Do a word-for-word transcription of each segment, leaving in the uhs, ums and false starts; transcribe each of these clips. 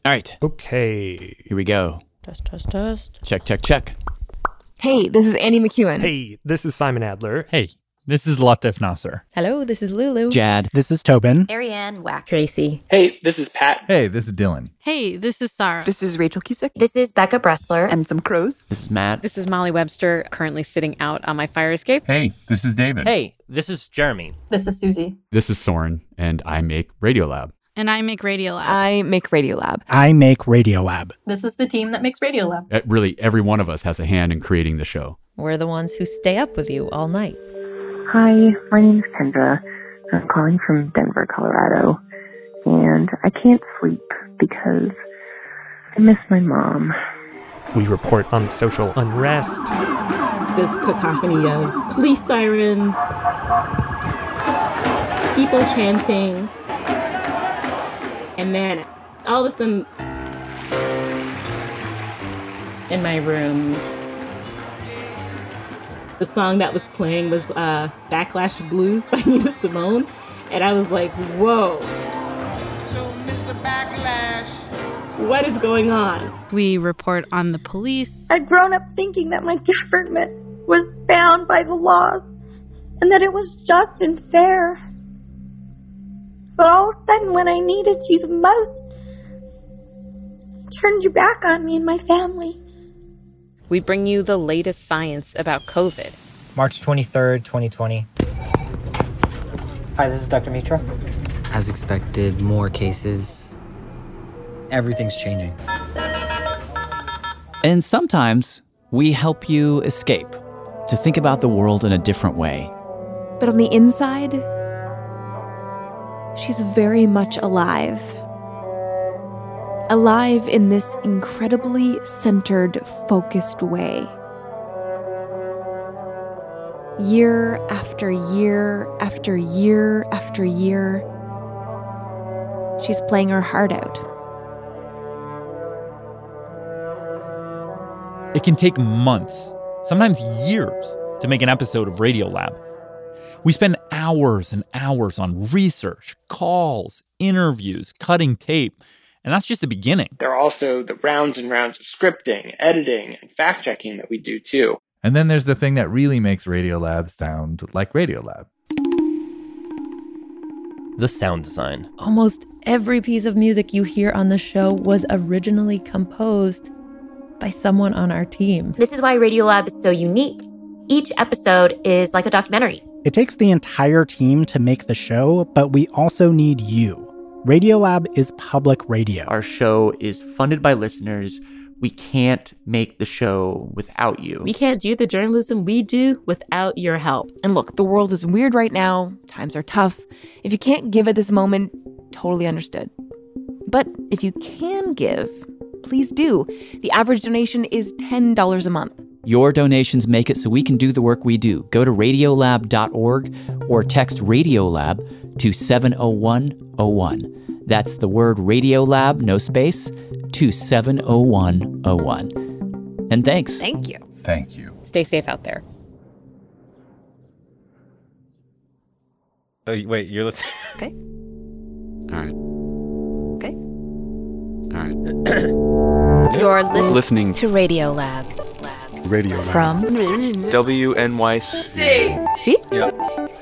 All right. Okay. Here we go. Test, test, test. Check, check, check. Hey, this is Andy McEwen. Hey, this is Simon Adler. Hey, this is Latif Nasser. Hello, this is Lulu. Jad. This is Tobin. Ariane Wack. Tracy. Hey, this is Pat. Hey, this is Dylan. Hey, this is Sarah. This is Rachel Cusick. This is Becca Bressler. And some crows. This is Matt. This is Molly Webster, currently sitting out on my fire escape. Hey, this is David. Hey, this is Jeremy. This is Susie. This is Soren, and I make Radiolab. And I make Radiolab. I make Radiolab. I make Radiolab. This is the team that makes Radiolab. Uh, really, every one of us has a hand in creating the show. We're the ones who stay up with you all night. Hi, my name is Kendra. I'm calling from Denver, Colorado. And I can't sleep because I miss my mom. We report on social unrest. This cacophony of police sirens, people chanting, and then all of a sudden, in my room, the song that was playing was uh, Backlash Blues by Nina Simone. And I was like, whoa. So, Mister Backlash, what is going on? We report on the police. I'd grown up thinking that my government was bound by the laws and that it was just and fair. But all of a sudden, when I needed you the most, turned your back on me and my family. We bring you the latest science about COVID. March twenty-third, twenty twenty. Hi, this is Doctor Mitra. As expected, more cases. Everything's changing. And sometimes we help you escape, to think about the world in a different way. But on the inside, she's very much alive. Alive in this incredibly centered, focused way. Year after year after year after year, she's playing her heart out. It can take months, sometimes years, to make an episode of Radiolab. We spend hours and hours on research, calls, interviews, cutting tape. And that's just the beginning. There are also the rounds and rounds of scripting, editing, and fact-checking that we do too. And then there's the thing that really makes Radiolab sound like Radiolab. The sound design. Almost every piece of music you hear on the show was originally composed by someone on our team. This is why Radiolab is so unique. Each episode is like a documentary. It takes the entire team to make the show, but we also need you. Radiolab is public radio. Our show is funded by listeners. We can't make the show without you. We can't do the journalism we do without your help. And look, the world is weird right now. Times are tough. If you can't give at this moment, totally understood. But if you can give, please do. The average donation is ten dollars a month. Your donations make it so we can do the work we do. Go to radiolab dot org or text Radiolab to seven oh one oh one. That's the word Radiolab, no space, to seven oh one oh one. And thanks. Thank you. Thank you. Stay safe out there. Oh, wait, you're listening? Okay. All right. Okay. All right. You're listening, Listening to Radiolab. Radiolab. From W N Y C. See? Yeah.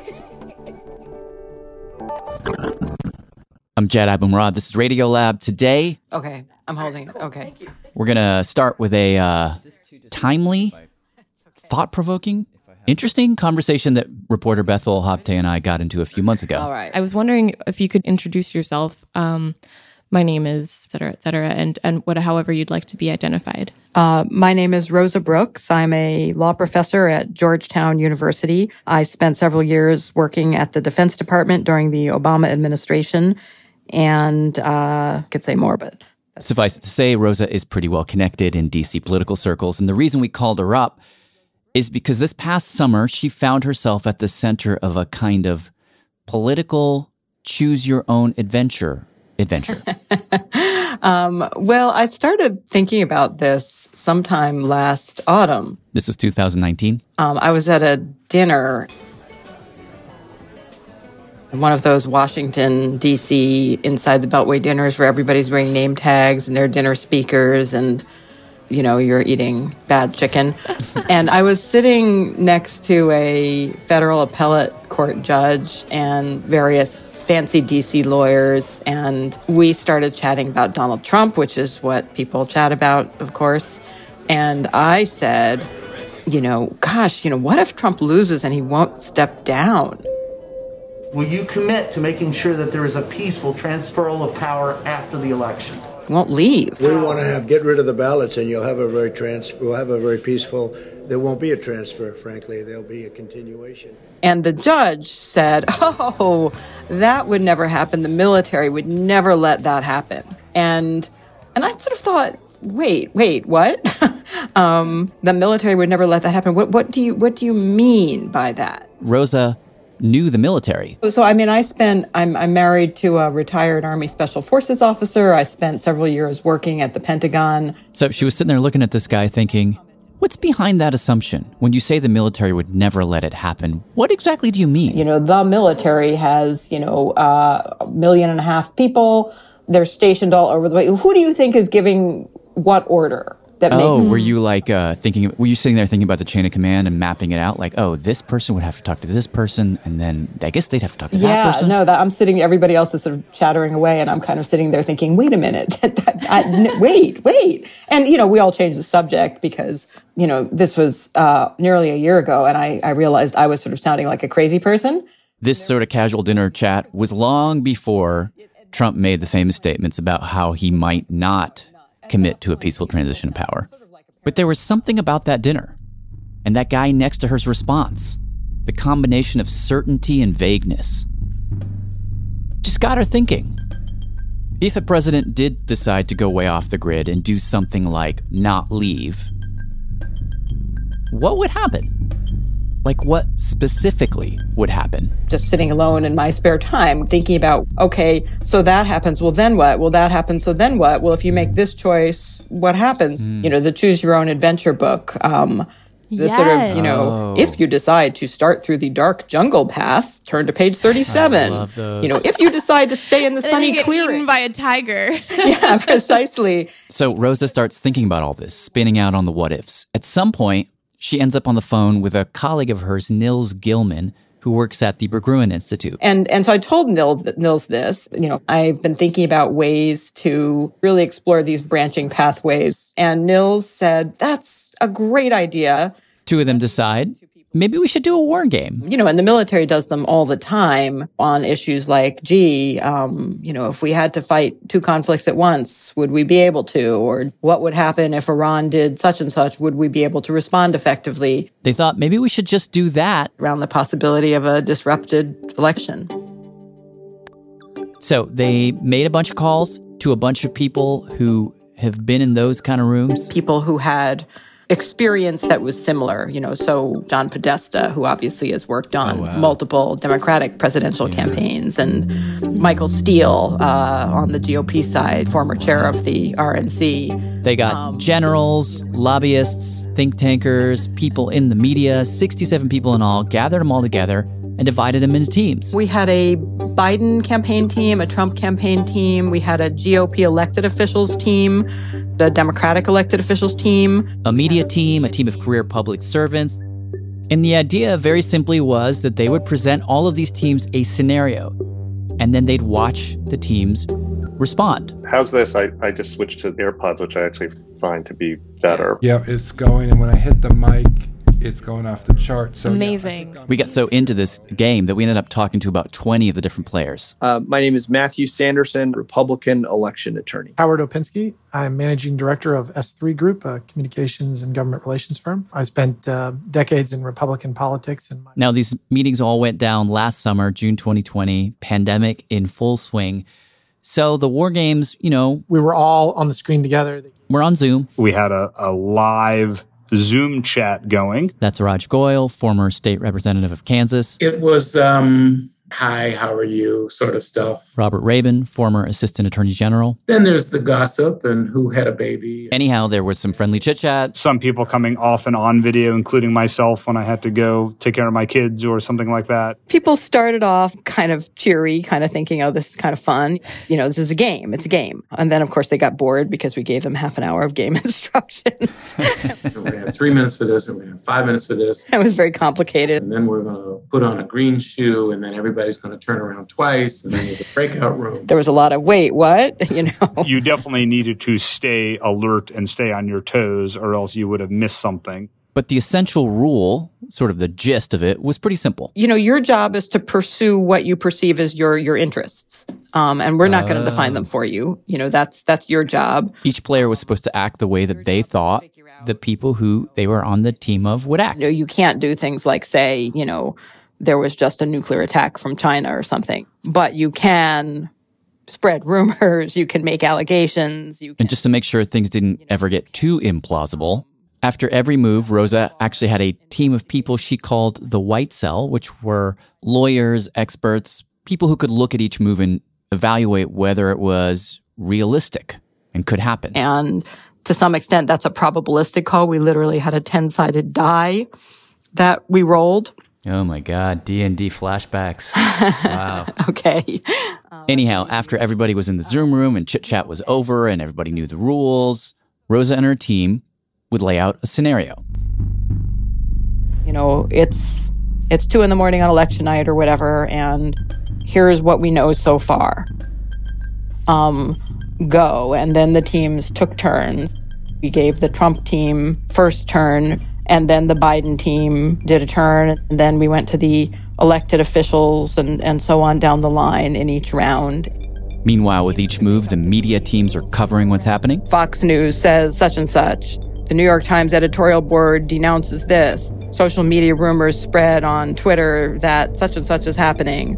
I'm Jad Abumrad. This is Radiolab. Today, Okay, I'm holding it. Okay. we're going to start with a uh, timely, thought-provoking, interesting conversation that reporter Bethel Hopte and I got into a few months ago. All right. I was wondering if you could introduce yourself. Um, my name is, et cetera, et cetera, and, and what, however you'd like to be identified. Uh, my name is Rosa Brooks. I'm a law professor at Georgetown University. I spent several years working at the Defense Department during the Obama administration, and uh, I could say more, but... Suffice it to say, Rosa is pretty well connected in D C political circles, and the reason we called her up is because this past summer, she found herself at the center of a kind of political choose-your-own-adventure adventure. um, well, I started thinking about this sometime last autumn. This was two thousand nineteen? Um, I was at a dinner. One of those Washington, D C inside the Beltway dinners where everybody's wearing name tags and they're dinner speakers and, you know, you're eating bad chicken. And I was sitting next to a federal appellate court judge and various fancy D C lawyers, and we started chatting about Donald Trump, which is what people chat about, of course. And I said, you know, gosh, you know, what if Trump loses and he won't step down? Will you commit to making sure that there is a peaceful transferal of power after the election? Won't leave. We want to have get rid of the ballots, and you'll have a very trans. We'll have a very peaceful. There won't be a transfer. Frankly, there'll be a continuation. And the judge said, "Oh, that would never happen. The military would never let that happen." And and I sort of thought, wait, wait, what? um, the military would never let that happen. What what do you what do you mean by that? Rosa knew the military. So, I mean, I spent, I'm, I'm married to a retired Army Special Forces officer. I spent several years working at the Pentagon. So she was sitting there looking at this guy thinking, what's behind that assumption? When you say the military would never let it happen, what exactly do you mean? You know, the military has, you know, uh, a million and a half people. They're stationed all over the way. Who do you think is giving what order? That oh, makes... were you like uh, thinking, were you sitting there thinking about the chain of command and mapping it out? Like, oh, this person would have to talk to this person, and then I guess they'd have to talk to yeah, that person? Yeah, no, that, I'm sitting, everybody else is sort of chattering away, and I'm kind of sitting there thinking, wait a minute, I, wait, wait. And, you know, we all changed the subject because, you know, this was uh, nearly a year ago, and I, I realized I was sort of sounding like a crazy person. This sort of casual dinner chat was long before Trump made the famous statements about how he might not commit to a peaceful transition of power. But there was something about that dinner and that guy next to her's response, the combination of certainty and vagueness, just got her thinking. If a president did decide to go way off the grid and do something like not leave, what would happen? Like, what specifically would happen? Just sitting alone in my spare time, thinking about, okay, so that happens. Well, then what? Well, that happens. So then what? Well, if you make this choice, what happens? Mm. You know, the Choose Your Own Adventure book. Um, the yes. sort of, you know, oh. if you decide to start through the dark jungle path, turn to page thirty-seven. I love those. You know, if you decide to stay in the and sunny then you get clearing. Eaten by a tiger. Yeah, precisely. So Rosa starts thinking about all this, spinning out on the what ifs. At some point, she ends up on the phone with a colleague of hers, Nils Gilman, who works at the Berggruen Institute. And and so I told Nils, Nils this, you know, I've been thinking about ways to really explore these branching pathways. And Nils said, that's a great idea. Two of them decide, maybe we should do a war game. You know, and the military does them all the time on issues like, gee, um, you know, if we had to fight two conflicts at once, would we be able to? Or what would happen if Iran did such and such? Would we be able to respond effectively? They thought maybe we should just do that. Around the possibility of a disrupted election. So they made a bunch of calls to a bunch of people who have been in those kind of rooms. People who had experience that was similar, you know, so John Podesta, who obviously has worked on oh, wow. multiple Democratic presidential yeah. campaigns, and Michael Steele uh, on the G O P side, former chair of the R N C. They got um, generals, lobbyists, think tankers, people in the media, sixty-seven people in all, gathered them all together and divided them into teams. We had a Biden campaign team, a Trump campaign team. We had a G O P elected officials team, the Democratic elected officials team. A media team, a team of career public servants. And the idea very simply was that they would present all of these teams a scenario, and then they'd watch the teams respond. How's this? I, I just switched to AirPods, which I actually find to be better. Yeah, it's going, and when I hit the mic, it's going off the chart. So amazing. Yeah, we got so into this game that we ended up talking to about twenty of the different players. Uh, my name is Matthew Sanderson, Republican election attorney. Howard Opinski. I'm managing director of S three Group, a communications and government relations firm. I spent uh, decades in Republican politics. And my- now, these meetings all went down last summer, June twenty twenty, pandemic in full swing. So the war games, you know... We were all on the screen together. We're on Zoom. We had a, a live Zoom chat going. That's Raj Goyal, former state representative of Kansas. It was um, hi, how are you sort of stuff. Robert Rabin, former Assistant Attorney General. Then there's the gossip and who had a baby. Anyhow, there was some friendly chit-chat. Some people coming off and on video, including myself when I had to go take care of my kids or something like that. People started off kind of cheery, kind of thinking, oh, this is kind of fun. You know, this is a game. It's a game. And then, of course, they got bored because we gave them half an hour of game instructions. So we're going to have three minutes for this and we're going to have five minutes for this. It was very complicated. And then we're going to put on a green shoe and then everybody's going to turn around twice and then there's a breakout room. There was a lot of, wait, what? You know, you definitely needed to stay alert and stay on your toes or else you would have missed something. But the essential rule, sort of the gist of it, was pretty simple. You know, your job is to pursue what you perceive as your your interests. Um, and we're not uh, going to define them for you. You know, that's that's your job. Each player was supposed to act the way that they thought the people who they were on the team of would act. You know, you can't do things like say, you know, there was just a nuclear attack from China or something. But you can spread rumors, you can make allegations. You can, and just to make sure things didn't ever get too implausible, after every move, Rosa actually had a team of people she called the White Cell, which were lawyers, experts, people who could look at each move and evaluate whether it was realistic and could happen. And to some extent, that's a probabilistic call. We literally had a ten-sided die that we rolled. Oh my God, D and D flashbacks. Wow. Okay. Um, Anyhow, after everybody was in the Zoom room and chit-chat was over and everybody knew the rules, Rosa and her team would lay out a scenario. You know, it's it's two in the morning on election night or whatever, and here's what we know so far. Um, go. And then the teams took turns. We gave the Trump team first turn, and then the Biden team did a turn, and then we went to the elected officials and, and so on down the line in each round. Meanwhile, with each move, the media teams are covering what's happening. Fox News says such and such. The New York Times editorial board denounces this. Social media rumors spread on Twitter that such and such is happening.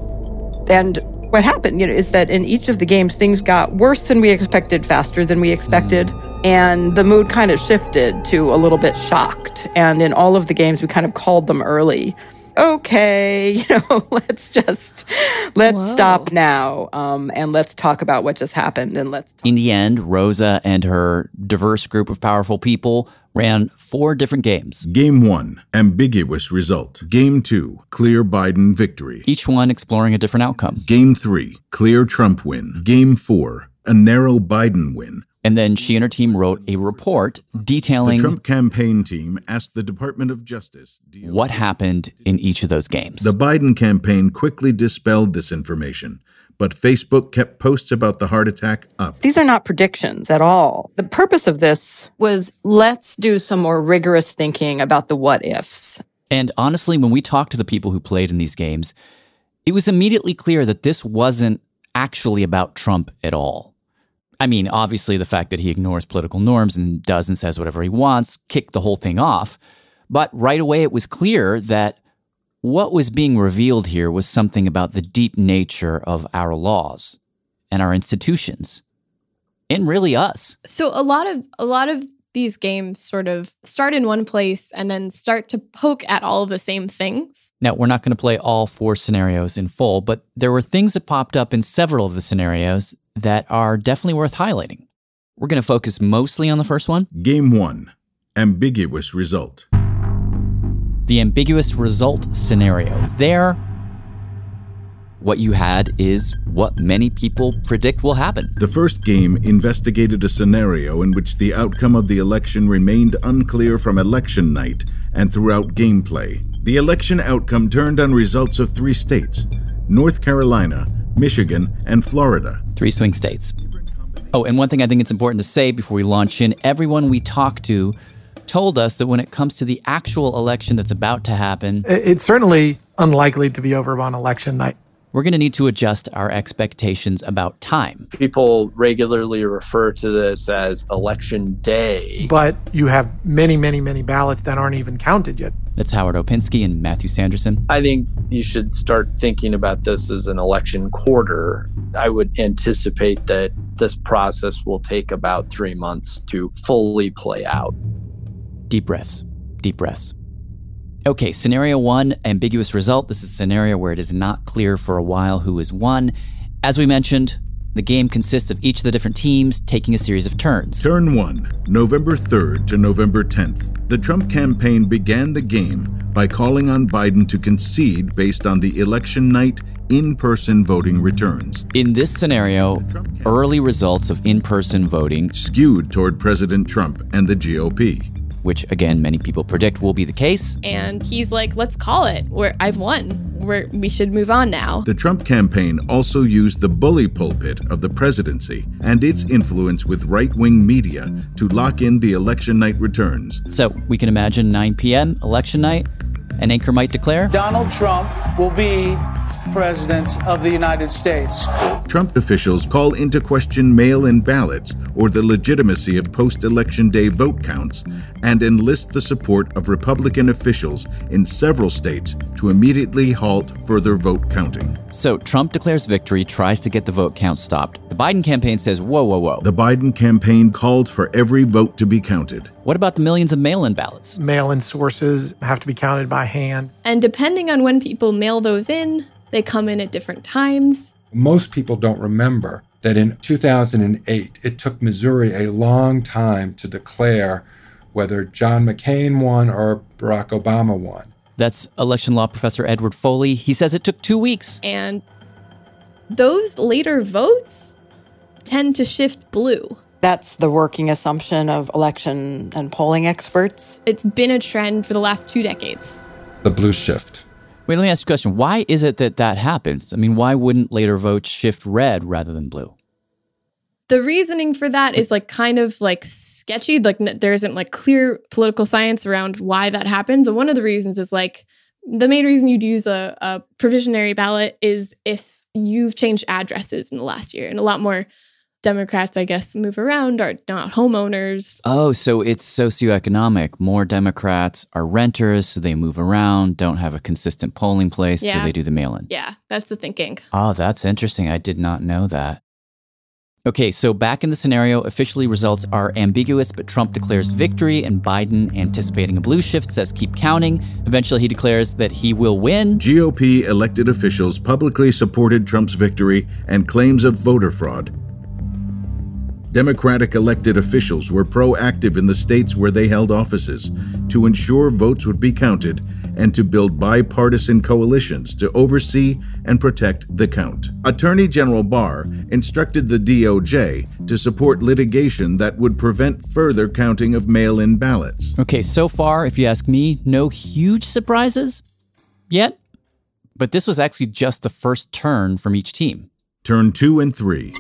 And what happened, you know, is that in each of the games, things got worse than we expected, faster than we expected. Mm. And the mood kind of shifted to a little bit shocked. And in all of the games, we kind of called them early. Okay, you know, let's just, let's Whoa. stop now, um, and let's talk about what just happened, and let's talk. In the end, Rosa and her diverse group of powerful people ran four different games. Game one, ambiguous result. Game two, clear Biden victory. Each one exploring a different outcome. Game three, clear Trump win. Game four, a narrow Biden win. And then she and her team wrote a report detailing... The Trump campaign team asked the Department of Justice... what happened in each of those games. The Biden campaign quickly dispelled this information, but Facebook kept posts about the heart attack up. These are not predictions at all. The purpose of this was, let's do some more rigorous thinking about the what-ifs. And honestly, when we talked to the people who played in these games, it was immediately clear that this wasn't actually about Trump at all. I mean, obviously, the fact that he ignores political norms and does and says whatever he wants kicked the whole thing off. But right away, it was clear that what was being revealed here was something about the deep nature of our laws and our institutions, and really us. So a lot of a lot of these games sort of start in one place and then start to poke at all of the same things. Now, we're not going to play all four scenarios in full, but there were things that popped up in several of the scenarios that are definitely worth highlighting. We're going to focus mostly on the first one. Game one, ambiguous result. The ambiguous result scenario. There, what you had is what many people predict will happen. The first game investigated a scenario in which the outcome of the election remained unclear from election night and throughout gameplay. The election outcome turned on results of three states: North Carolina, Michigan, and Florida. Three swing states. Oh, and one thing I think it's important to say before we launch in, everyone we talked to told us that when it comes to the actual election that's about to happen... It's certainly unlikely to be over on election night. We're going to need to adjust our expectations about time. People regularly refer to this as election day. But you have many, many, many ballots that aren't even counted yet. That's Howard Opinski and Matthew Sanderson. I think you should start thinking about this as an election quarter. I would anticipate that this process will take about three months to fully play out. Deep breaths. Deep breaths. Okay, scenario one, ambiguous result. This is a scenario where it is not clear for a while who has won. As we mentioned, the game consists of each of the different teams taking a series of turns. Turn one, November third to November tenth. The Trump campaign began the game by calling on Biden to concede based on the election night in-person voting returns. In this scenario, early results of in-person voting skewed toward President Trump and the G O P. Which, again, many people predict will be the case. And he's like, let's call it. We're, I've won. We're, we should move on now. The Trump campaign also used the bully pulpit of the presidency and its influence with right-wing media to lock in the election night returns. So we can imagine nine p.m., election night, an anchor might declare, Donald Trump will be President of the United States. Trump officials call into question mail-in ballots or the legitimacy of post-election day vote counts and enlist the support of Republican officials in several states to immediately halt further vote counting. So Trump declares victory, tries to get the vote count stopped. The Biden campaign says, whoa, whoa, whoa. The Biden campaign called for every vote to be counted. What about the millions of mail-in ballots? Mail-in sources have to be counted by hand. And depending on when people mail those in, they come in at different times. Most people don't remember that in two thousand eight, it took Missouri a long time to declare whether John McCain won or Barack Obama won. That's election law professor Edward Foley. He says it took two weeks. And those later votes tend to shift blue. That's the working assumption of election and polling experts. It's been a trend for the last two decades. The blue shift. Wait, let me ask you a question. Why is it that that happens? I mean, why wouldn't later votes shift red rather than blue? The reasoning for that is like kind of like sketchy. Like there isn't like clear political science around why that happens. And one of the reasons is like the main reason you'd use a, a provisionary ballot is if you've changed addresses in the last year. And a lot more Democrats, I guess, move around, are not homeowners. Oh, so it's socioeconomic. More Democrats are renters, so they move around, don't have a consistent polling place, yeah. so they do the mail-in. Yeah, that's the thinking. Oh, that's interesting. I did not know that. Okay, so back in the scenario, officially results are ambiguous, but Trump declares victory, and Biden, anticipating a blue shift, says keep counting. Eventually, he declares that he will win. G O P elected officials publicly supported Trump's victory and claims of voter fraud. Democratic elected officials were proactive in the states where they held offices to ensure votes would be counted and to build bipartisan coalitions to oversee and protect the count. Attorney General Barr instructed the D O J to support litigation that would prevent further counting of mail-in ballots. Okay, so far, if you ask me, no huge surprises yet, but this was actually just the first turn from each team. Turn two and three.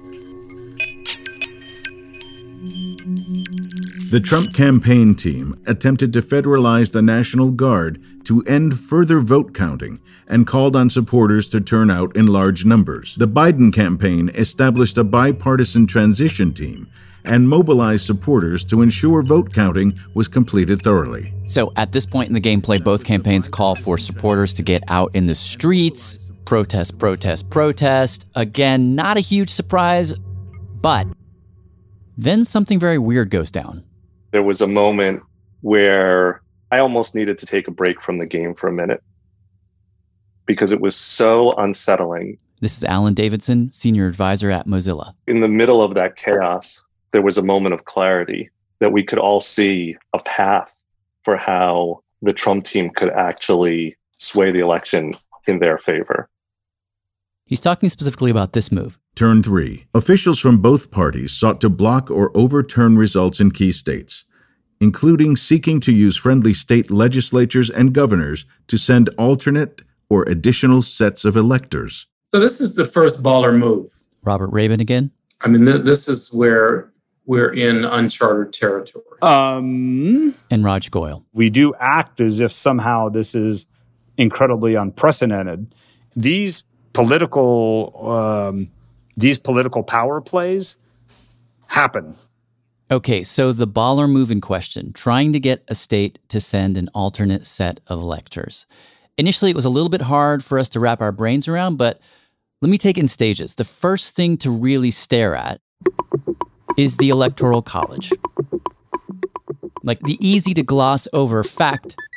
The Trump campaign team attempted to federalize the National Guard to end further vote counting and called on supporters to turn out in large numbers. The Biden campaign established a bipartisan transition team and mobilized supporters to ensure vote counting was completed thoroughly. So at this point in the gameplay, both campaigns call for supporters to get out in the streets, protest, protest, protest. Again, not a huge surprise, but then something very weird goes down. There was a moment where I almost needed to take a break from the game for a minute because it was so unsettling. This is Alan Davidson, senior advisor at Mozilla. In the middle of that chaos, there was a moment of clarity that we could all see a path for how the Trump team could actually sway the election in their favor. He's talking specifically about this move. Turn three. Officials from both parties sought to block or overturn results in key states, including seeking to use friendly state legislatures and governors to send alternate or additional sets of electors. So this is the first baller move. Robert Rabin again? I mean, th- this is where we're in uncharted territory. Um, and Raj Goyal. We do act as if somehow this is incredibly unprecedented. These political um, these political power plays happen. Okay, so the baller move in question, trying to get a state to send an alternate set of electors. Initially, it was a little bit hard for us to wrap our brains around, but let me take it in stages. The first thing to really stare at is the Electoral College. Like the easy to gloss over fact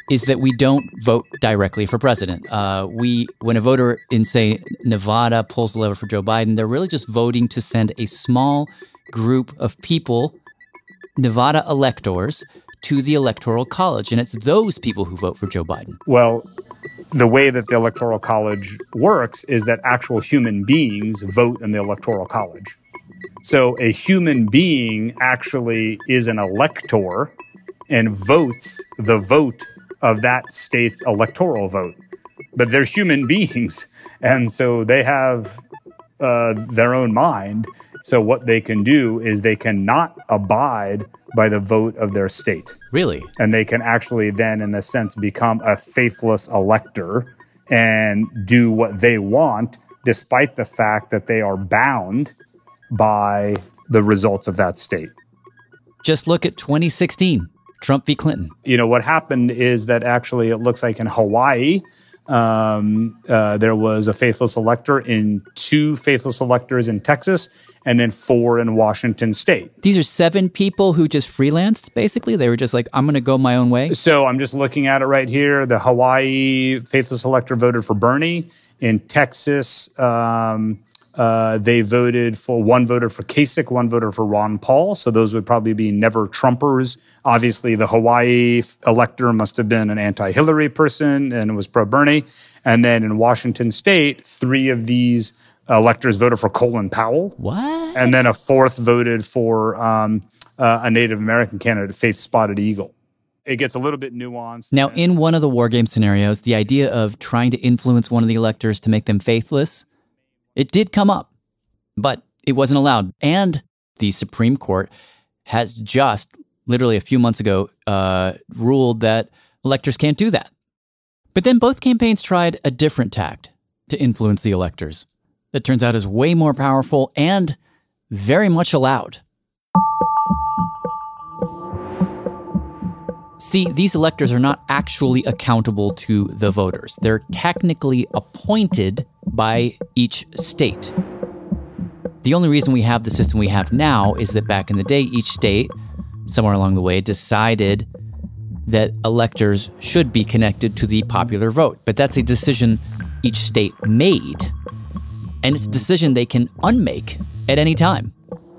is that we don't vote directly for president. Uh, we, when a voter in, say, Nevada pulls the lever for Joe Biden, they're really just voting to send a small group of people, Nevada electors, to the Electoral College. And it's those people who vote for Joe Biden. Well, the way that the Electoral College works is that actual human beings vote in the Electoral College. So a human being actually is an elector and votes the vote of that state's electoral vote. But they're human beings, and so they have uh, their own mind. So what they can do is they cannot abide by the vote of their state. Really? And they can actually then, in a sense, become a faithless elector and do what they want, despite the fact that they are bound by the results of that state. Just look at twenty sixteen. Trump v. Clinton. You know, what happened is that actually it looks like in Hawaii, um, uh, there was a faithless elector, in two faithless electors in Texas, and then four in Washington state. These are seven people who just freelanced, basically? They were just like, I'm going to go my own way? So I'm just looking at it right here. The Hawaii faithless elector voted for Bernie. In Texas, um, uh, they voted for, one voted for Kasich, one voted for Ron Paul. So those would probably be never Trumpers. Obviously, the Hawaii elector must have been an anti-Hillary person and was pro-Bernie. And then in Washington state, three of these electors voted for Colin Powell. What? And then a fourth voted for um, uh, a Native American candidate, Faith Spotted Eagle. It gets a little bit nuanced. Now, in one of the war game scenarios, the idea of trying to influence one of the electors to make them faithless, it did come up, but it wasn't allowed. And the Supreme Court has just, literally a few months ago, uh, ruled that electors can't do that. But then both campaigns tried a different tact to influence the electors that turns out is way more powerful and very much allowed. See, these electors are not actually accountable to the voters. They're technically appointed by each state. The only reason we have the system we have now is that back in the day, each state, somewhere along the way, decided that electors should be connected to the popular vote. But that's a decision each state made. And it's a decision they can unmake at any time.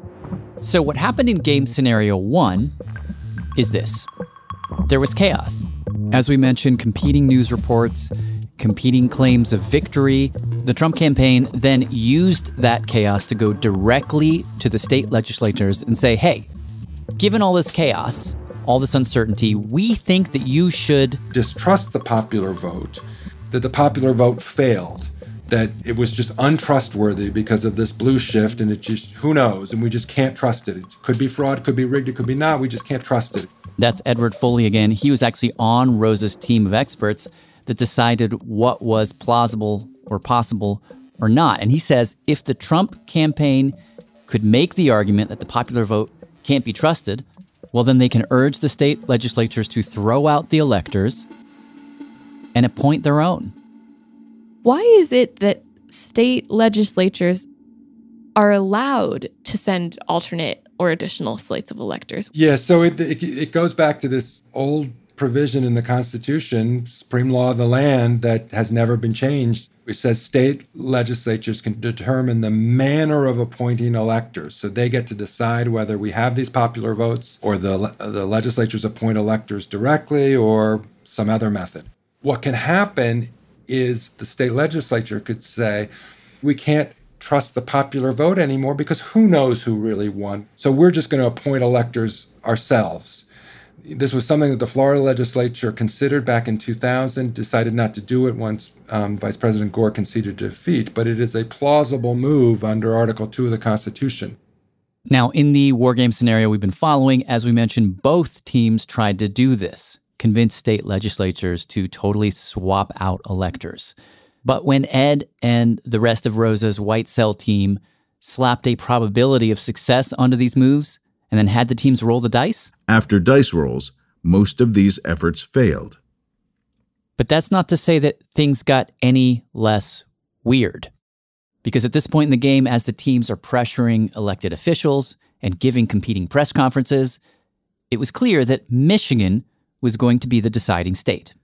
So what happened in game scenario one is this. There was chaos. As we mentioned, competing news reports, competing claims of victory. The Trump campaign then used that chaos to go directly to the state legislatures and say, hey, given all this chaos, all this uncertainty, we think that you should distrust the popular vote, that the popular vote failed, that it was just untrustworthy because of this blue shift, and it just, who knows, and we just can't trust it. It could be fraud, could be rigged, it could be not, we just can't trust it. That's Edward Foley again. He was actually on Rose's team of experts that decided what was plausible or possible or not. And he says if the Trump campaign could make the argument that the popular vote can't be trusted, well, then they can urge the state legislatures to throw out the electors and appoint their own. Why is it that state legislatures are allowed to send alternate or additional slates of electors? Yeah, so it, it it goes back to this old provision in the Constitution, Supreme Law of the Land, that has never been changed, which says state legislatures can determine the manner of appointing electors. So they get to decide whether we have these popular votes or the the legislatures appoint electors directly or some other method. What can happen is the state legislature could say, we can't trust the popular vote anymore because who knows who really won. So we're just going to appoint electors ourselves. This was something that the Florida legislature considered back in two thousand, decided not to do it once um, Vice President Gore conceded defeat, but it is a plausible move under Article two of the Constitution. Now, in the war game scenario we've been following, as we mentioned, both teams tried to do this, convince state legislatures to totally swap out electors. But when Ed and the rest of Rosa's white cell team slapped a probability of success onto these moves and then had the teams roll the dice? After dice rolls, most of these efforts failed. But that's not to say that things got any less weird. Because at this point in the game, as the teams are pressuring elected officials and giving competing press conferences, it was clear that Michigan was going to be the deciding state.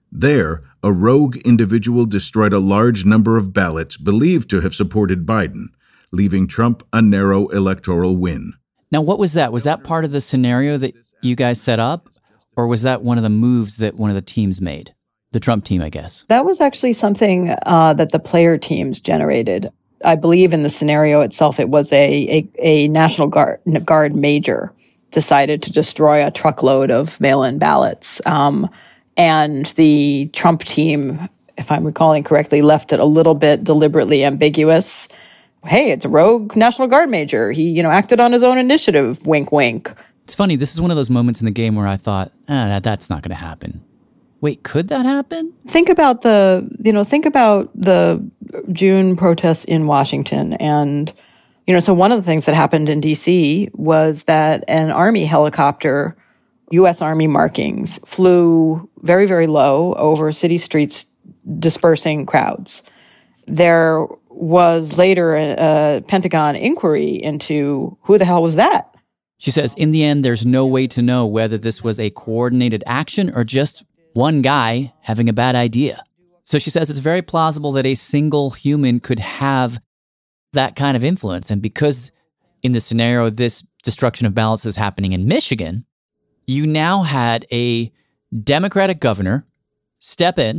There, a rogue individual destroyed a large number of ballots believed to have supported Biden, leaving Trump a narrow electoral win. Now, what was that? Was that part of the scenario that you guys set up? Or was that one of the moves that one of the teams made? The Trump team, I guess. That was actually something uh, that the player teams generated. I believe in the scenario itself, it was a, a, a National Guard, Guard major decided to destroy a truckload of mail-in ballots. Um, and the Trump team, if I'm recalling correctly, left it a little bit deliberately ambiguous. Hey, it's a rogue National Guard major. He, you know, acted on his own initiative. Wink, wink. It's funny. This is one of those moments in the game where I thought, ah, that, that's not going to happen. Wait, could that happen? Think about the, you know, think about the June protests in Washington. And, you know, so one of the things that happened in D C was that an Army helicopter, U S Army markings, flew very, very low over city streets, dispersing crowds. There was later a, a Pentagon inquiry into who the hell was that? She says, in the end, there's no way to know whether this was a coordinated action or just one guy having a bad idea. So she says it's very plausible that a single human could have that kind of influence. And because in the scenario, this destruction of ballots is happening in Michigan, you now had a Democratic governor step in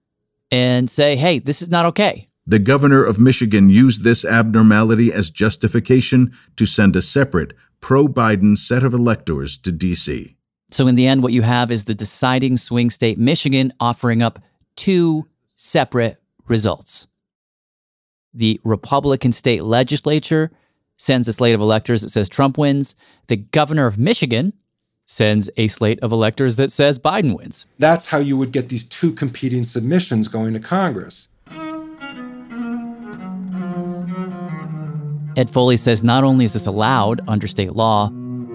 and say, hey, this is not okay. The governor of Michigan used this abnormality as justification to send a separate pro-Biden set of electors to D C. So in the end, what you have is the deciding swing state, Michigan, offering up two separate results. The Republican state legislature sends a slate of electors that says Trump wins. The governor of Michigan sends a slate of electors that says Biden wins. That's how you would get these two competing submissions going to Congress. Ed Foley says not only is this allowed under state law,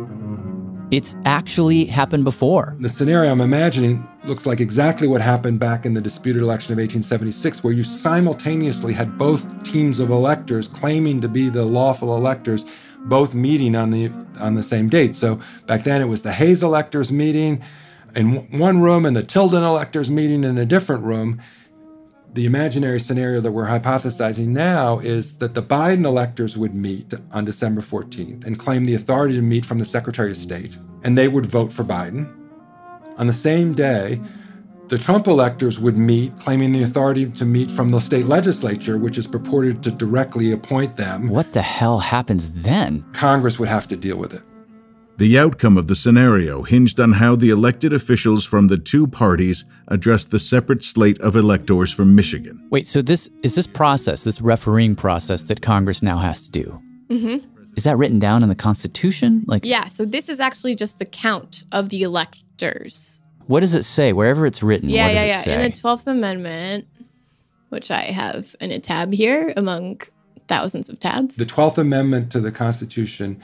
it's actually happened before. The scenario I'm imagining looks like exactly what happened back in the disputed election of eighteen seventy-six, where you simultaneously had both teams of electors claiming to be the lawful electors, both meeting on the on the same date. So back then it was the Hayes electors meeting in one room and the Tilden electors meeting in a different room. The imaginary scenario that we're hypothesizing now is that the Biden electors would meet on December fourteenth and claim the authority to meet from the Secretary of State, and they would vote for Biden. On the same day, the Trump electors would meet, claiming the authority to meet from the state legislature, which is purported to directly appoint them. What the hell happens then? Congress would have to deal with it. The outcome of the scenario hinged on how the elected officials from the two parties addressed the separate slate of electors from Michigan. Wait, so this is this process, this refereeing process that Congress now has to do. Mm-hmm. Is that written down in the Constitution? Like, yeah, so this is actually just the count of the electors. What does it say? Wherever it's written, Yeah, what yeah, does yeah. it say? In the twelfth Amendment, which I have in a tab here among thousands of tabs. The twelfth Amendment to the Constitution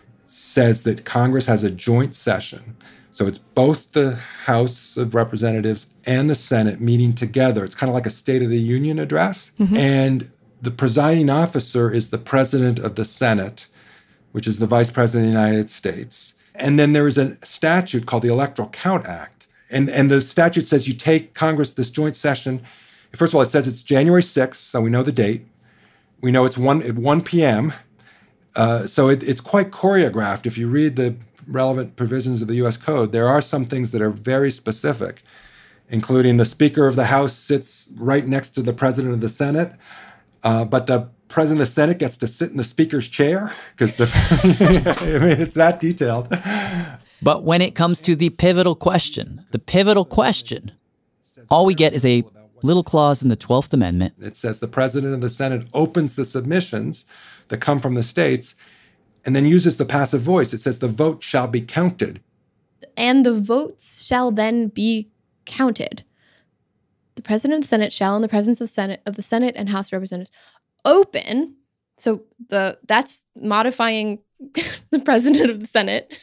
says that Congress has a joint session. So it's both the House of Representatives and the Senate meeting together. It's kind of like a State of the Union address. Mm-hmm. And the presiding officer is the President of the Senate, which is the Vice President of the United States. And then there is a statute called the Electoral Count Act. And, and the statute says you take Congress, this joint session. First of all, it says it's January sixth, so we know the date. We know it's one at one p.m., Uh, so it, it's quite choreographed. If you read the relevant provisions of the U S Code, there are some things that are very specific, including the Speaker of the House sits right next to the President of the Senate, uh, but the President of the Senate gets to sit in the Speaker's chair, because the I mean, it's that detailed. But when it comes to the pivotal question, the pivotal question, all we get is a little clause in the twelfth Amendment. It says the President of the Senate opens the submissions that come from the states, and then uses the passive voice. It says the vote shall be counted. And the votes shall then be counted. The President of the Senate shall, in the presence of Senate of the Senate and House of Representatives, open. So the that's modifying the President of the Senate.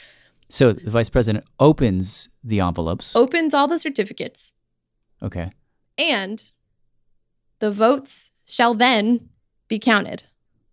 So the Vice President opens the envelopes. Opens all the certificates. Okay. And the votes shall then be counted.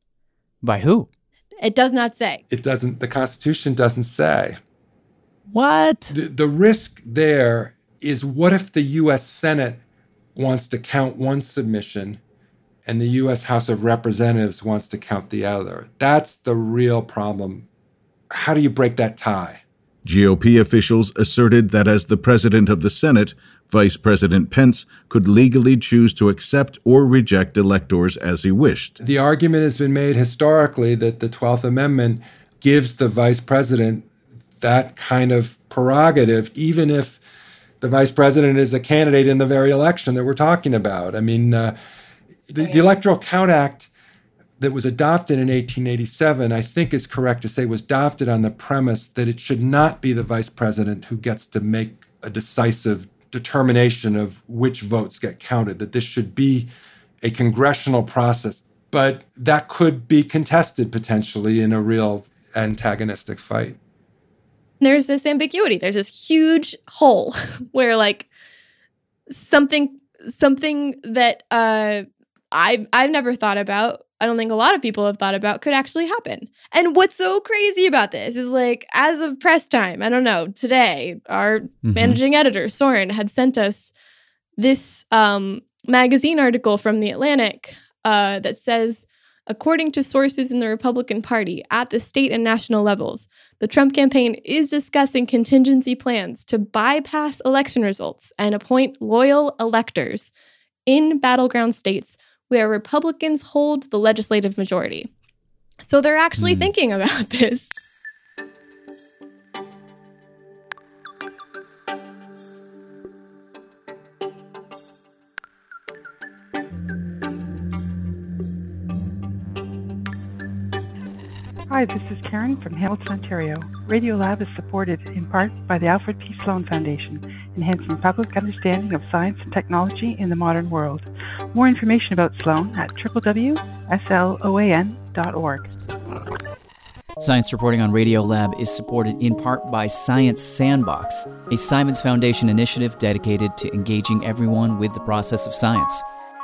By who? It does not say. It doesn't, the Constitution doesn't say. What? The, the risk there is what if the U S Senate wants to count one submission and the U S House of Representatives wants to count the other? That's the real problem. How do you break that tie? G O P officials asserted that as the president of the Senate, Vice President Pence could legally choose to accept or reject electors as he wished. The argument has been made historically that the twelfth Amendment gives the vice president that kind of prerogative, even if the vice president is a candidate in the very election that we're talking about. I mean, uh, the, the Electoral Count Act that was adopted in eighteen eighty-seven, I think is correct to say, was adopted on the premise that it should not be the vice president who gets to make a decisive determination of which votes get counted, that this should be a congressional process. But that could be contested potentially in a real antagonistic fight. There's this ambiguity. There's this huge hole where like something something that uh, I've, I've never thought about, I don't think a lot of people have thought about, could actually happen. And what's so crazy about this is like, as of press time, I don't know, today, our mm-hmm. managing editor, Soren, had sent us this um, magazine article from The Atlantic uh, that says, according to sources in the Republican Party at the state and national levels, the Trump campaign is discussing contingency plans to bypass election results and appoint loyal electors in battleground states where Republicans hold the legislative majority. So they're actually mm. thinking about this. Hi, this is Karen from Hamilton, Ontario. Radiolab is supported in part by the Alfred P. Sloan Foundation, enhancing public understanding of science and technology in the modern world. More information about Sloan at w w w dot sloan dot org. Science reporting on Radiolab is supported in part by Science Sandbox, a Simons Foundation initiative dedicated to engaging everyone with the process of science.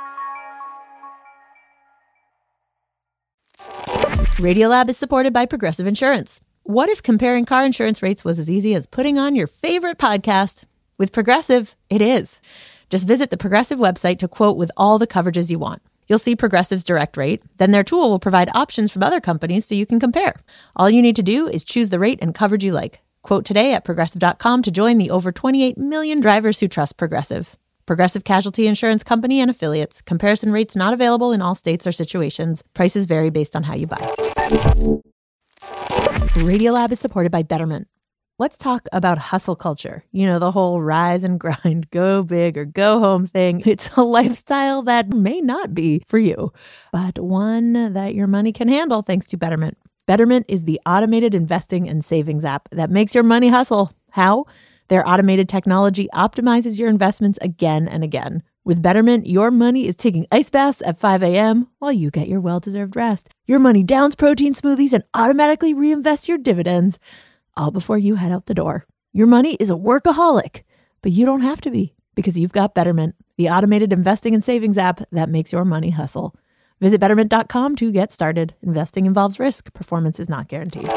Radiolab is supported by Progressive Insurance. What if comparing car insurance rates was as easy as putting on your favorite podcast? With Progressive, it is. Just visit the Progressive website to quote with all the coverages you want. You'll see Progressive's direct rate. Then their tool will provide options from other companies so you can compare. All you need to do is choose the rate and coverage you like. Quote today at progressive dot com to join the over twenty-eight million drivers who trust Progressive. Progressive Casualty Insurance Company and Affiliates. Comparison rates not available in all states or situations. Prices vary based on how you buy. Radiolab is supported by Betterment. Let's talk about hustle culture. You know, the whole rise and grind, go big or go home thing. It's a lifestyle that may not be for you, but one that your money can handle thanks to Betterment. Betterment is the automated investing and savings app that makes your money hustle. How? Their automated technology optimizes your investments again and again. With Betterment, your money is taking ice baths at five a.m. while you get your well-deserved rest. Your money downs protein smoothies and automatically reinvests your dividends, all before you head out the door. Your money is a workaholic, but you don't have to be because you've got Betterment, the automated investing and savings app that makes your money hustle. Visit betterment dot com to get started. Investing involves risk. Performance is not guaranteed.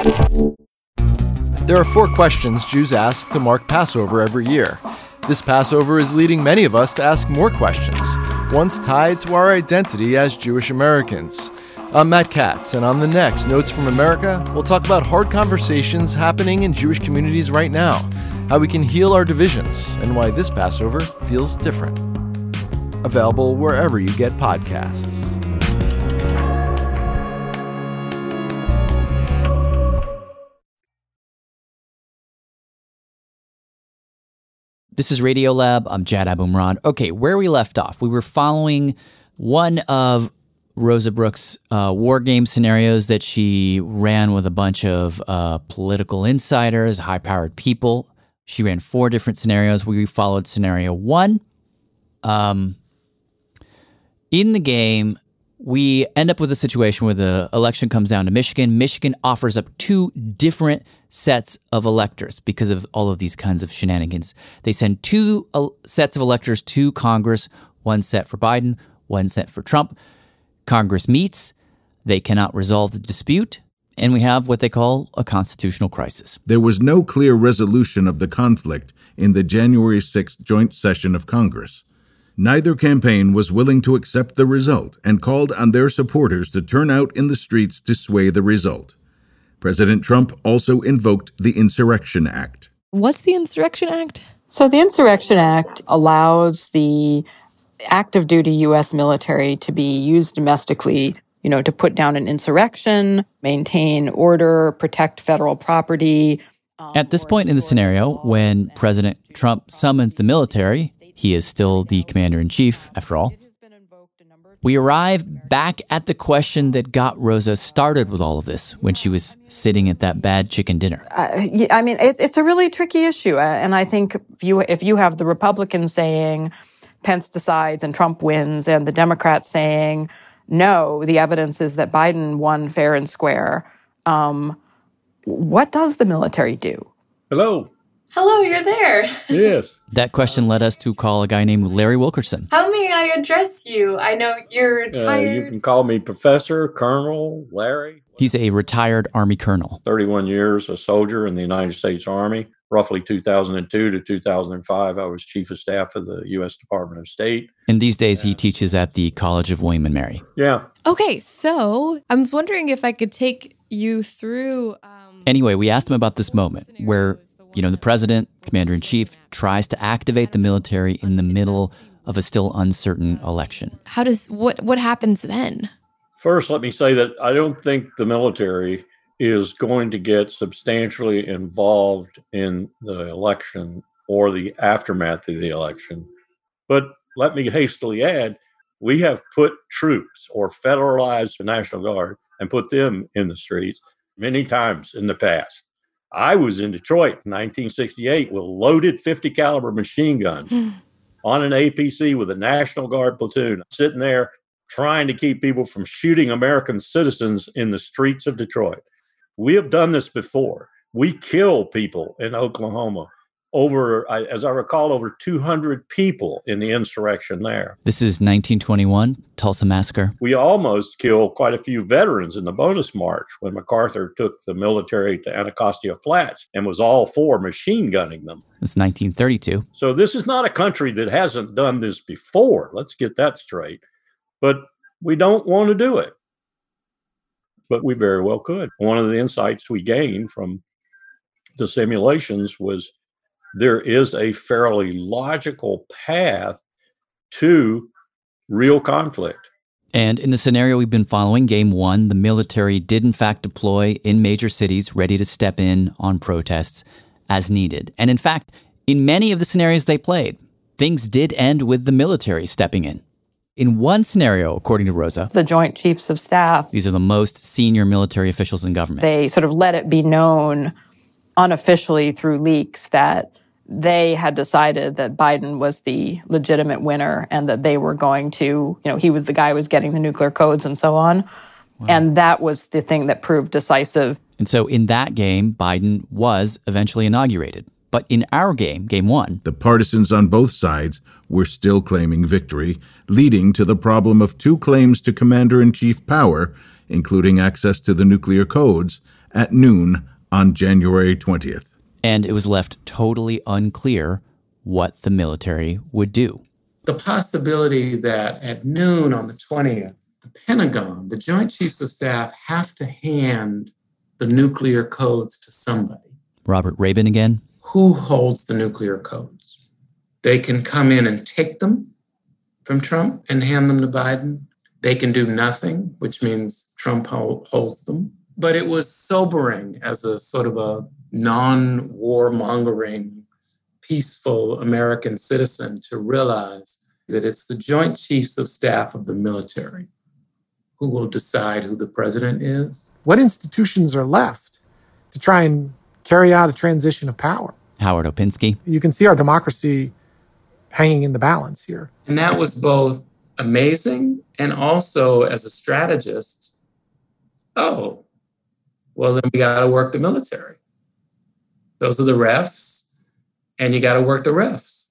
There are four questions Jews ask to mark Passover every year. This Passover is leading many of us to ask more questions, ones tied to our identity as Jewish Americans. I'm Matt Katz, and on the next Notes from America, we'll talk about hard conversations happening in Jewish communities right now, how we can heal our divisions, and why this Passover feels different. Available wherever you get podcasts. This is Radiolab. I'm Jad Abumrad. Okay, where we left off, we were following one of Rosa Brooks' uh, war game scenarios that she ran with a bunch of uh, political insiders, high-powered people. She ran four different scenarios. We followed scenario one. Um, in the game, we end up with a situation where the election comes down to Michigan. Michigan offers up two different sets of electors because of all of these kinds of shenanigans. They send two uh, sets of electors to Congress, one set for Biden, one set for Trump. Congress meets. They cannot resolve the dispute. And we have what they call a constitutional crisis. There was no clear resolution of the conflict in the January sixth joint session of Congress. Neither campaign was willing to accept the result and called on their supporters to turn out in the streets to sway the result. President Trump also invoked the Insurrection Act. What's the Insurrection Act? So the Insurrection Act allows the active duty U S military to be used domestically, you know, to put down an insurrection, maintain order, protect federal property. At this point in the scenario, when President Trump summons the military, he is still the commander-in-chief, after all. We arrive back at the question that got Rosa started with all of this when she was sitting at that bad chicken dinner. Uh, I mean, it's it's a really tricky issue. And I think if you, if you have the Republicans saying Pence decides and Trump wins, and the Democrats saying, no, the evidence is that Biden won fair and square, um, what does the military do? Hello. Hello, you're there. Yes. That question led us to call a guy named Larry Wilkerson. How may I address you? I know you're retired. Uh, you can call me Professor, Colonel, Larry. He's a retired Army colonel. thirty-one years a soldier in the United States Army. Roughly two thousand two to two thousand five, I was Chief of Staff of the U S Department of State. And these days, he teaches at the College of William and Mary. Yeah. Okay, so I was wondering if I could take you through... Um... Anyway, we asked him about this moment where, you know, the president, commander-in-chief, tries to activate the military in the middle of a still uncertain election. How does... What, what happens then? First, let me say that I don't think the military is going to get substantially involved in the election or the aftermath of the election. But let me hastily add, we have put troops or federalized the National Guard and put them in the streets many times in the past. I was in Detroit in nineteen sixty-eight with loaded fifty caliber machine guns on an A P C with a National Guard platoon, sitting there trying to keep people from shooting American citizens in the streets of Detroit. We have done this before. We kill people in Oklahoma. Over, as I recall, over two hundred people in the insurrection there. This is nineteen twenty-one, Tulsa Massacre. We almost killed quite a few veterans in the Bonus March when MacArthur took the military to Anacostia Flats and was all for machine gunning them. It's nineteen thirty-two. So this is not a country that hasn't done this before. Let's get that straight. But we don't want to do it. But we very well could. One of the insights we gained from the simulations was there is a fairly logical path to real conflict. And in the scenario we've been following, game one, the military did in fact deploy in major cities, ready to step in on protests as needed. And in fact, in many of the scenarios they played, things did end with the military stepping in. In one scenario, according to Rosa, the Joint Chiefs of Staff, these are the most senior military officials in government. They sort of let it be known unofficially through leaks that they had decided that Biden was the legitimate winner and that they were going to, you know, he was the guy who was getting the nuclear codes and so on. Wow. And that was the thing that proved decisive. And so in that game, Biden was eventually inaugurated. But in our game, game one, the partisans on both sides were still claiming victory, leading to the problem of two claims to commander-in-chief power, including access to the nuclear codes, at noon on January twentieth. And it was left totally unclear what the military would do. The possibility that at noon on the twentieth, the Pentagon, the Joint Chiefs of Staff, have to hand the nuclear codes to somebody. Robert Rabin again. Who holds the nuclear codes? They can come in and take them from Trump and hand them to Biden. They can do nothing, which means Trump holds them. But it was sobering as a sort of a non-warmongering, peaceful American citizen to realize that it's the Joint Chiefs of Staff of the military who will decide who the president is. What institutions are left to try and carry out a transition of power? Howard Opinski. You can see our democracy hanging in the balance here. And that was both amazing and also, as a strategist, oh, well, then we got to work the military. Those are the refs, and you got to work the refs.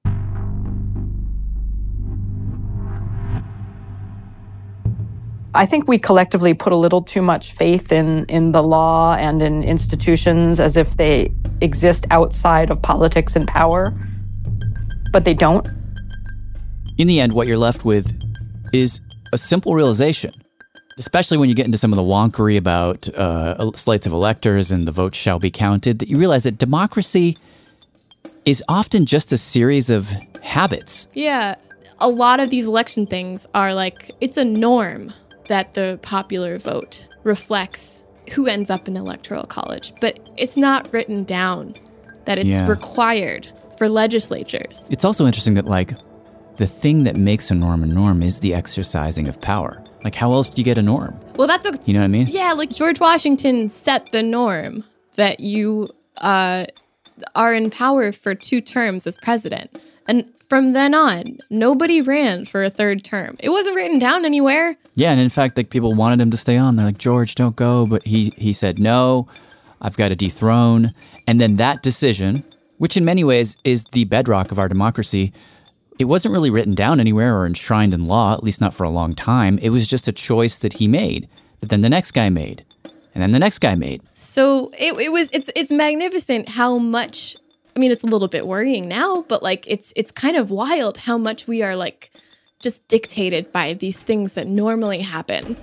I think we collectively put a little too much faith in, in the law and in institutions as if they exist outside of politics and power, but they don't. In the end, what you're left with is a simple realization, especially when you get into some of the wonkery about uh, slates of electors and the votes shall be counted, that you realize that democracy is often just a series of habits. Yeah, a lot of these election things are like, it's a norm that the popular vote reflects who ends up in the Electoral College, but it's not written down that it's Yeah. required for legislatures. It's also interesting that, like, the thing that makes a norm a norm is the exercising of power. Like, how else do you get a norm? Well, that's what, You know what I mean? yeah, like George Washington set the norm that you uh, are in power for two terms as president. And from then on, nobody ran for a third term. It wasn't written down anywhere. Yeah, and in fact, like, people wanted him to stay on. They're like, George, don't go. But he, he said, no, I've got to dethrone. And then that decision, which in many ways is the bedrock of our democracy, it wasn't really written down anywhere or enshrined in law, at least not for a long time. It was just a choice that he made, that then the next guy made, and then the next guy made. So it, it was it's it's magnificent how much. I mean, it's a little bit worrying now, but like it's it's kind of wild how much we are like just dictated by these things that normally happen,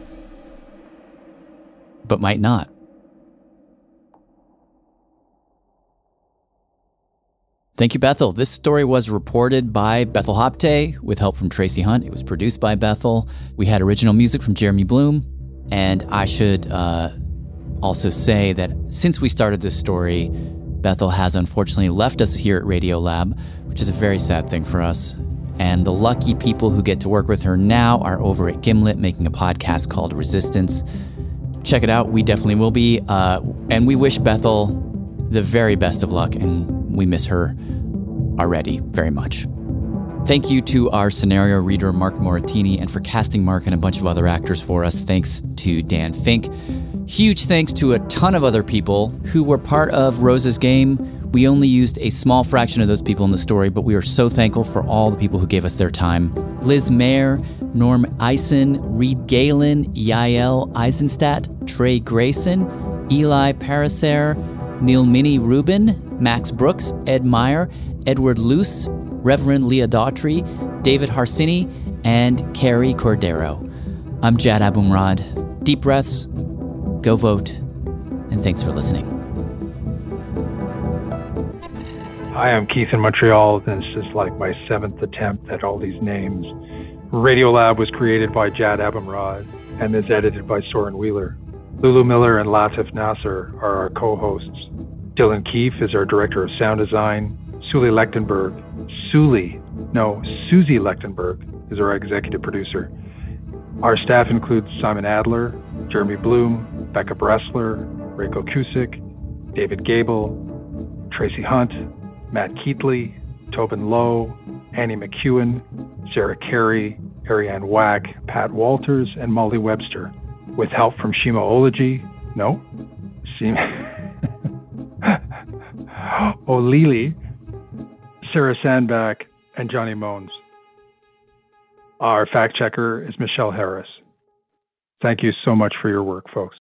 But might not. Thank you, Bethel. This story was reported by Bethel Hopte with help from Tracy Hunt. It was produced by Bethel. We had original music from Jeremy Bloom. And I should uh, also say that since we started this story, Bethel has unfortunately left us here at Radiolab, which is a very sad thing for us. And the lucky people who get to work with her now are over at Gimlet making a podcast called Resistance. Check it out. We definitely will be. Uh, and we wish Bethel the very best of luck, and we miss her already very much. Thank you to our scenario reader, Mark Moratini, and for casting Mark and a bunch of other actors for us. Thanks to Dan Fink. Huge thanks to a ton of other people who were part of Rose's game. We only used a small fraction of those people in the story, but we are so thankful for all the people who gave us their time. Liz Mayer, Norm Eisen, Reed Galen, Yael Eisenstadt, Trey Grayson, Eli Paraser, Neil Minnie Rubin, Max Brooks, Ed Meyer, Edward Luce, Reverend Leah Daughtry, David Harsini, and Carrie Cordero. I'm Jad Abumrad. Deep breaths, go vote, and thanks for listening. Hi, I'm Keith in Montreal. This is like my seventh attempt at all these names. Radiolab was created by Jad Abumrad and is edited by Soren Wheeler. Lulu Miller and Latif Nasser are our co-hosts. Dylan Keefe is our director of sound design. Suli Lechtenberg, Suli, no, Susie Lechtenberg is our executive producer. Our staff includes Simon Adler, Jeremy Bloom, Becca Bressler, Reiko Kusik, David Gable, Tracy Hunt, Matt Keatley, Tobin Lowe, Annie McEwen, Sarah Carey, Ariane Wack, Pat Walters, and Molly Webster, with help from Shima Ology, no, Shima, O'Leary, Sarah Sandback, and Johnny Mones. Our fact checker is Michelle Harris. Thank you so much for your work, folks.